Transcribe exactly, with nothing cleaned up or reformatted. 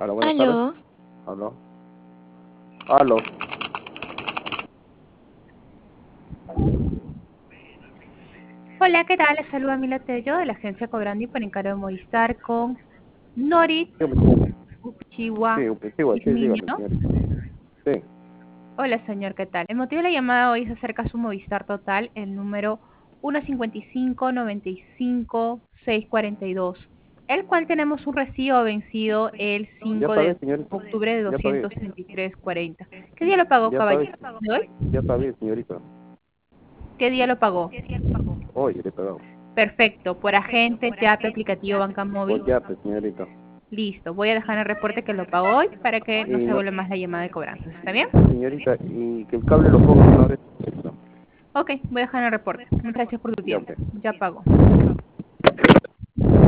Hola, buenas tardes. Aló. Aló. Aló. Hola, ¿qué tal? Les saluda Mila Tello de la agencia Cobrandi por encargo de Movistar con Norit Dígame, señorita. Uchiwa Sí, pues, sí, sí, Ismiño. dígame, señorita. Sí. Hola, señor, ¿qué tal? El motivo de la llamada hoy es acerca de su Movistar Total, el número uno cinco cinco nueve cinco seis cuatro dos, el cual tenemos un recibo vencido el Ya cinco sabes, de señorita. octubre de Ya sabes. doscientos treinta y tres cuarenta. ¿Qué día lo pagó, Ya sabes. caballero? ¿De hoy? Ya sabes, señorita. ¿Qué día lo pagó? Hoy le he pagado. Perfecto, por agente, teatro, aplicativo, banca móvil. Pues ya, pues, señorita. Listo, voy a dejar en el reporte que lo pagó hoy para que Y no se no, vuelva más la llamada de cobranzas. ¿Está bien? señorita, y que el cable lo ponga una vez. Ok, voy a dejar en el reporte. Muchas gracias por tu Ya, tiempo. pues. Ya pagó.